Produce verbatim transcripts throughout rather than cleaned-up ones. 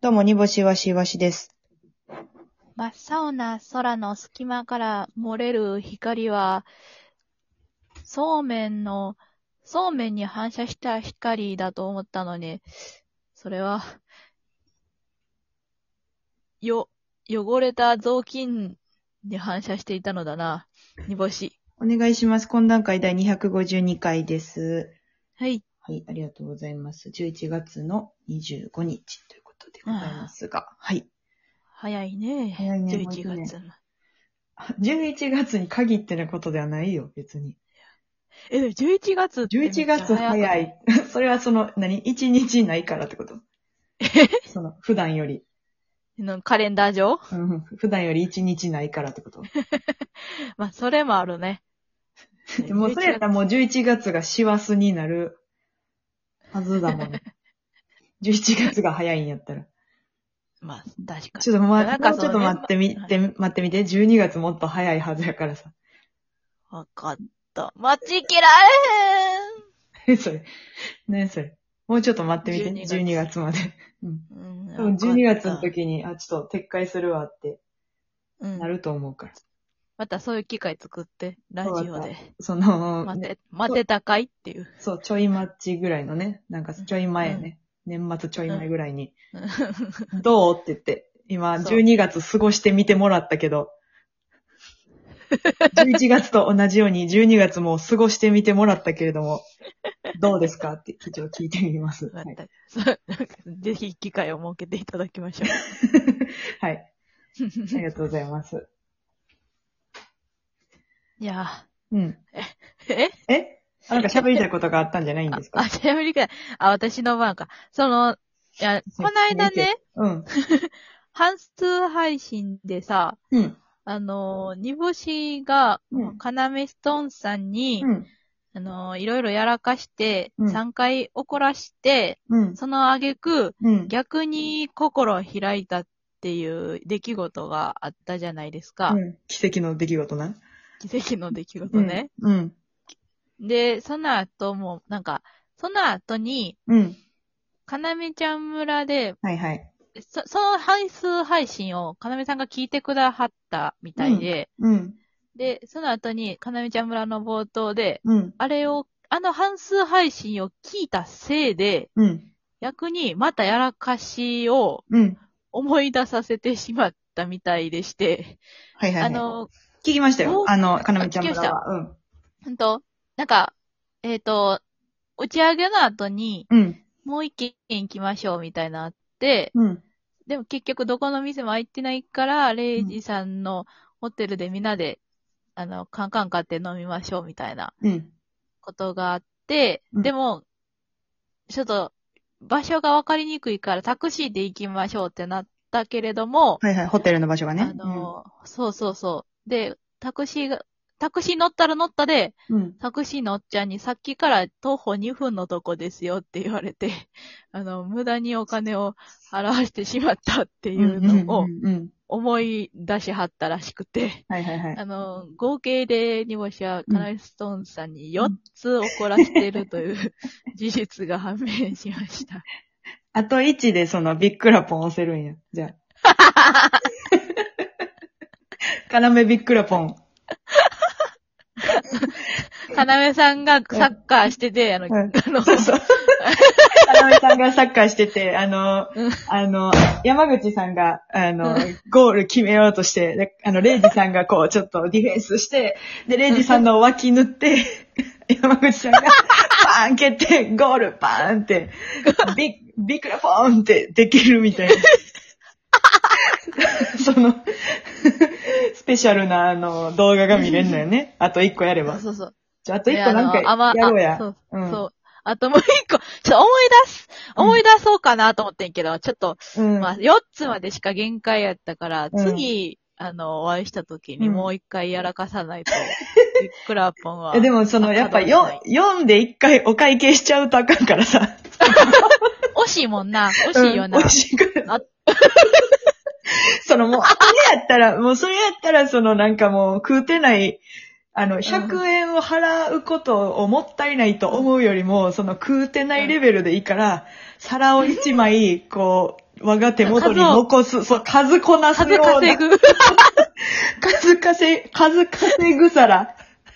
どうも、煮干しわしわしです。 真っ青な空の隙間から漏れる光は、そうめんの、そうめんに反射した光だと思ったのに、それは、よ、汚れた雑巾に反射していたのだな。煮干し。 お願いします。懇談会第にひゃくごじゅうにかいです。 はい。 はい、ありがとうございます。じゅういちがつのにじゅうごにちということでございますが、はい。 早いね。 早いねじゅういちがつ。 ね、じゅういちがつに限ってのことではないよ、別に。 え、でもじゅういちがつってめっちゃ早くない？ じゅういちがつ早い。それはその、何いちにちないからってことその、普段より。 のカレンダー上うん、普段よりいちにちないからってことまあ、それもあるね。 でも、それやったらもうじゅういちがつが師走になるはずだもん。じゅういちがつが早いんやったら。 まあ、確かに。 ちょっと待って、もうちょっとね、 待ってみて、待ってみて。じゅうにがつもっと早いはずやからさ。 わかった。待ちきらえ、それ。ねそれ。もうちょっと待ってみて。じゅうにがつまで。うん。うん、多分じゅうにがつの時に、あ、ちょっと撤回するわって、なると思うから。うん、 またそういう機会作って、ラジオで。 その、 待て、待てたかいっていう。 そう、ちょい待ちぐらいのね。なんかちょい前ね。うん、年末ちょい前ぐらいに。うん、どうって言って。今、じゅうにがつ過ごしてみてもらったけど、じゅういちがつと同じようにじゅうにがつも過ごしてみてもらったけれども、どうですかって一応聞いてみます。はい、 ぜひ機会を設けていただきましょう。 はい。ありがとうございます。 いやうん。 えええなんか喋りたいことがあったんじゃないんですか？ あ、喋りたい。あ、私の番か。その、いや、この間ね、 うん。 半数配信でさ、 うん。 あの、煮干しが、 うん、 カナメストーンさんに、うん、あの、いろいろやらかして、うん、さんかい怒らして、うん、その挙句、うん、逆に心を開いたっていう出来事があったじゃないですか。 うん、奇跡の出来事な。 奇跡の出来事ね。 うん。 うん、で、その後も、なんか、その後に、 うん。 かなめちゃん村で、 はいはい。 そ, その半数配信をかなめさんが聞いてくだはったみたいで、うん。うん、で、その後にかなめちゃん村の冒頭で、うん。あれを、あの半数配信を聞いたせいで、うん。逆にまたやらかしを、思い出させてしまったみたいでして、 うん、はいはい、はい。あの、聞きましたよ。あの、かなめちゃん村は。 うん。ほんと、なんか、えっ、ー、と、打ち上げの後に、うん。もう一軒行きましょうみたいなのあって、うん。でも結局どこの店も開いてないから、レイジさんのホテルでみんなで、あの、カンカン買って飲みましょうみたいな、ことがあって、うん、でも、ちょっと、場所がわかりにくいからタクシーで行きましょうってなったけれども、 はいはい、ホテルの場所がね。 あの、うん、そうそうそう。で、タクシーが、タクシー乗ったら乗ったで、うん、タクシーのおっちゃんにさっきから徒歩にふんのとこですよって言われて、あの、無駄にお金を払わしてしまったっていうのを思い出しはったらしくて、 はいはいはい、 あの、合計で煮干しはカナイストーンさんによっつ怒らせてるという事実が判明しました。 あといちでそのビックラポン押せるんや。じゃあ。かなめビックラポン。 かなめさんがサッカーしてて、あの、うん、あの、 そうそう。かなめさんがサッカーしてて、あの、うん、あの、山口さんが、あの、ゴール決めようとして、であの、レイジさんがこう、ちょっとディフェンスして、で、レイジさんの脇塗って、山口さんが、パーン蹴って、ゴール、パーンって、ビッ、ビックラポーンってできるみたいな。その、スペシャルな、あの、動画が見れるのよね。あと一個やれば。 そうそう。 じゃあ、あと一個なんかやろうや。 そう、うん、そう。あともう一個、ちょっと思い出す、思い出そうかなと思ってんけど、うん、ちょっと、うん、まあ、よっつまでしか限界やったから、うん、次、あの、お会いした時にもう一回やらかさないと、ビックラポンは。 でも、その、やっぱよ、よんで一回お会計しちゃうとあかんからさ。 惜しいもんな。惜しいよな。 うん、惜しいから。そのもう、それやったら、もうそれやったら、そのなんかもう食うてない、あの、ひゃくえんを払うことをもったいないと思うよりも、その食うてないレベルでいいから、皿をいちまい、こう、 我が手元に残す、そう、数こなすような。 数稼ぐ。 数稼ぐ、数稼ぐ皿。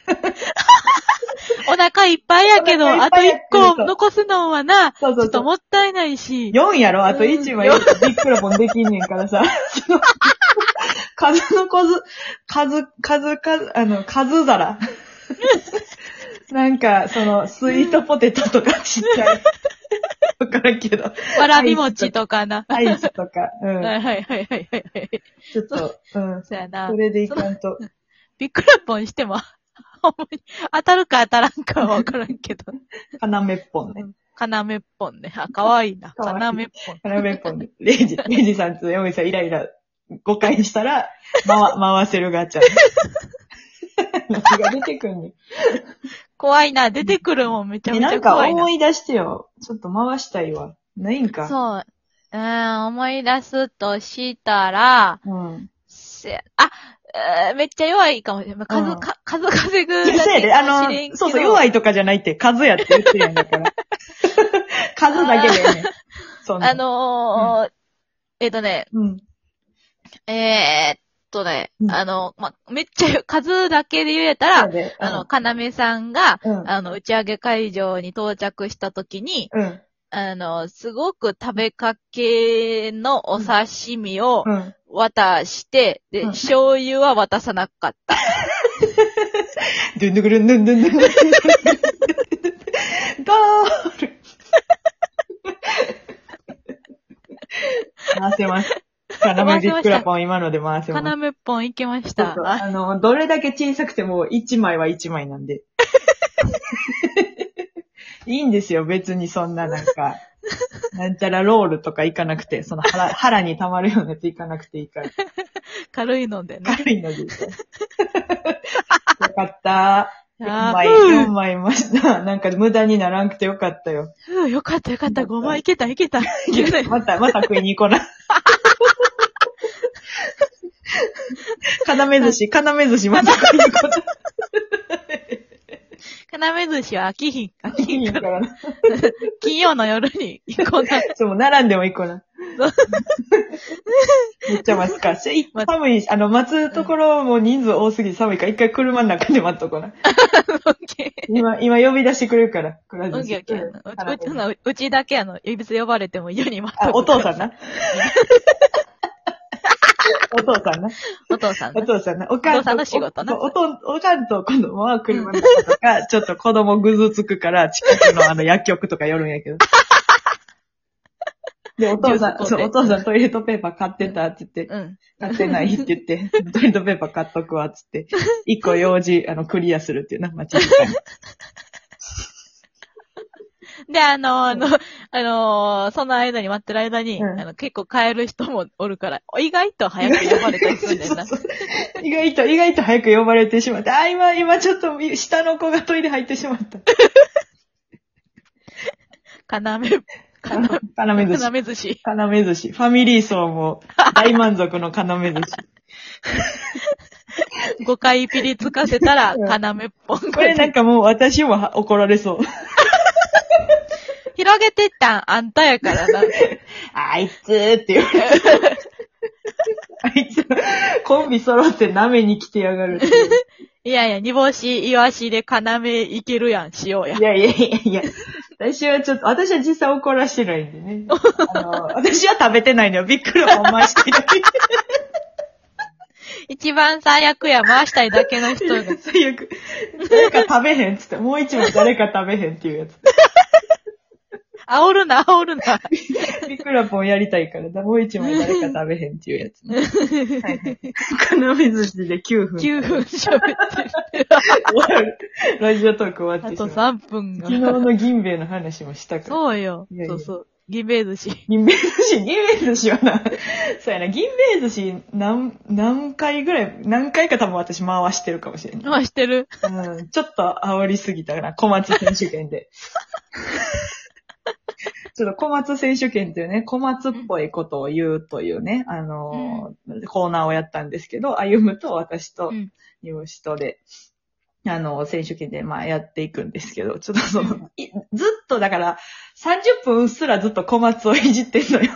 お腹いっぱいやけど、あといっこ残すのはな、そうそうそうちょっともったいないし。 よんやろあといちまいビックラポンできんねんからさ。数の数、数、数、数、あの、数皿。なんか、その、スイートポテトとかちっちゃい。わからんけど。 わらび餅とかな。 アイスとか。うん。 はいはいはいはいはい。 ちょっと、うん。 そうやな。 それでいかんと。 ビックラポンしても、当たるか当たらんかはわからんけど。 かなめっぽんね。 かなめっぽんね。あ、かわいいな。かなめっぽん。 かなめっぽんね。レイジ、レイジさんとヨミさんイライラごかいしたら、回、回せるガチャ。何が出てくんねん。 怖いな。出てくるもんめちゃめちゃ怖いな。 なんか思い出してよ。ちょっと回したいわ。ないんか。 そう。うん、思い出すとしたら、うん。せあ、めっちゃ弱いかもしれない。数、うん、か数稼ぐだけかもしれんけど。いや、そうやで。あの、 そうそう、弱いとかじゃないって、数やって言ってるんだから。数だけでね。 そんなあのー、うん、えっとね、うん、えー、っとね、うん、あの、ま、めっちゃ数だけで言えたら、うん、あの、かなめさんが、うん、あの、打ち上げ会場に到着した時に、うん、あの、すごく食べかけのお刺身を渡して、うん、で、うん、醤油は渡さなかった。 ドゥンドゥグルンドゥンドゥンドゥンドゥン。ゴール回せます。カナメビックラポン今ので回せます。 カナメポンいけました。 そうそうあの、どれだけ小さくてもいちまいはいちまいなんで。いいんですよ、別にそんななんか、なんちゃらロールとかいかなくて、その腹、腹に溜まるようなやついかなくていいから。 軽いのでね。 軽いのでいいから。よかった。よんまい、よんまいいました。なんか無駄にならんくてよかったよ。 うん、よかったよかった。ごまいけたいけた。 また、また食いに行こうな。かなめ寿司、かなめ寿司、また食いに行こうな。 かなめ寿司は飽きひん、飽きひんから。金曜の夜に行こうな。 ちょ、もう並んでも行こうな。めっちゃ待つか。寒いし、あの、待つところも人数多すぎて寒いから、一回車の中で待っとこうな。今、今呼び出してくれるから、くら寿司。 うちだけあの、呼び出呼ばれても世に待っとく。 あ、お父さんな。お父さんな。 お父さんな。 お父さんな。 お母さんの仕事な。 お、おと、おかんと子供は車の中とか、ちょっと子供ぐずつくから、近くのあの薬局とか寄るんやけど。で、お父さん、そう、お父さんトイレットペーパー買ってたって言って、うん、買ってないって言って、トイレットペーパー買っとくわって言って、一個用事、あの、クリアするっていうな、まあ、ちょっと。 で、あの、あの、あの、その間に待ってる間に、うん、あの結構帰る人もおるから、意外と早く呼ばれたりするんだよな。そうそう意外と、意外と早く呼ばれてしまった。あ、今、今ちょっと下の子がトイレ入ってしまった。 かなめ、 かな、かなめ寿司。 かなめ寿司。 かなめ寿司。ファミリー層も大満足のかなめ寿司。 ごかいピリつかせたら、かなめっぽん。 これなんかもう私も怒られそう。 広げてったんあんたやからな。 あいつーって言われる。あいつ、コンビ揃って舐めに来てやがる。 いやいや、煮干し、イワシで要いけるやん、しようや。 いやいやいやいや。私はちょっと、私は実際怒らしてないんでね。あの、私は食べてないのよ。びっくりは回してない。 一番最悪や、回したいだけの人が。 最悪。誰か食べへんっつって、もう一枚誰か食べへんっていうやつ。 煽るな、煽るな。 ビクラポンやりたいから、もう一枚誰か食べへんっていうやつ、ね。はいはい。かなめ寿司できゅうふん。 きゅうふん喋ってる。 終わる。ラジオトーク終わってしまう。 あとさんぷんが。 昨日の銀兵衛の話もしたから。 そうよ。いやいやそうそう。銀兵衛寿司。 銀兵衛寿司、銀兵衛寿司はな、そうやな、銀兵衛寿司何、何回ぐらい、何回か多分私回してるかもしれない。 回してるうん。ちょっと煽りすぎたかな、小松選手権で。ちょっと小松選手権っていうね、小松っぽいことを言うというね、あのーうん、コーナーをやったんですけど、歩むと私と煮干しとで、あの、選手権でまあやっていくんですけど、ちょっとその、ずっとだから、さんじゅっぷんうっすらずっと小松をいじってんのよ。その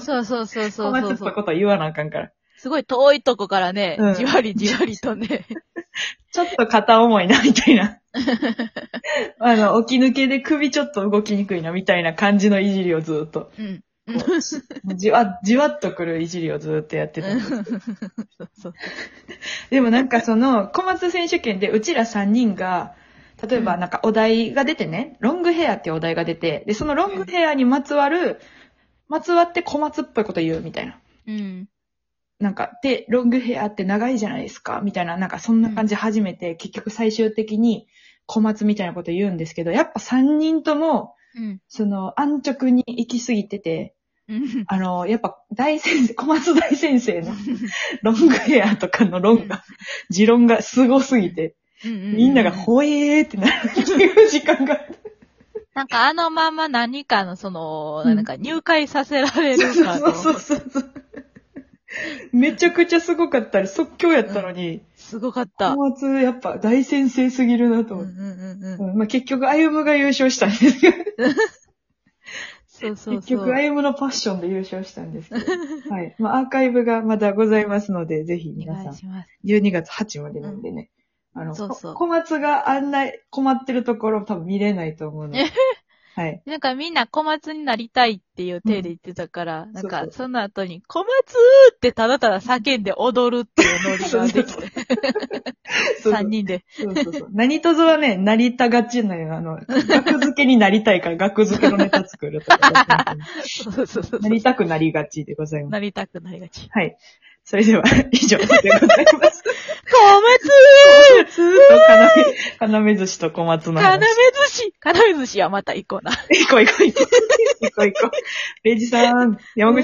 そうそうそうそう。 小松っぽいこと言わなあかんから。 すごい遠いとこからね、うん、じわりじわりとね。 ちょっと片重いな、みたいな。あの、起き抜けで首ちょっと動きにくいな、みたいな感じのいじりをずっと。うん。じわ、じわっとくるいじりをずっとやってたんです。そうそう。でもなんかその、小松選手権でうちらさんにんが、例えばなんかお題が出てね、ロングヘアっていうお題が出て、で、そのロングヘアにまつわる、まつわって小松っぽいこと言うみたいな。うん。なんか、で、ロングヘアって長いじゃないですかみたいな、なんかそんな感じで初めて、うん、結局最終的に小松みたいなこと言うんですけど、やっぱさんにんとも、うん、その安直に行き過ぎてて、うん、あの、やっぱ大先生、小松大先生のロングヘアとかの論が、持論がすごすぎて、うんうんうん、みんながほえーってなるっていう時間が。 なんかあのまま何かのその、うん、なんか入会させられるかと。そうそうそうそう。 めちゃくちゃすごかったり、即興やったのに。うん、 すごかった。 小松、やっぱ大先生すぎるなと思って。うんうんうんうん、まあ、結局、歩夢が優勝したんですけど。そうそうそう。結局、歩夢のパッションで優勝したんですけど。はい。まあ、アーカイブがまだございますので、ぜひ皆さん。お願いします。じゅうにがつはちまでなんでね。うん、あの、そうそう。小松があんな困ってるところ多分見れないと思うので。はい。 なんかみんな小松になりたいっていう体で言ってたから、うん、なんかその後に小松ってただただ叫んで踊るっていうノリができて。三人で。 そうそうそう。何とぞはね、なりたがちなよ。あの、学付けになりたいから学付けのネタ作るとか。そうそうそう。なりたくなりがちでございます。 なりたくなりがち。 はい。それでは、以上でございます。 小松小松とかなめ、かなめ寿司と小松の話。 かなめ寿司かなめ寿司はまた行こうな。 行こう行こう行こう。行こう行こう。レイジさん、山口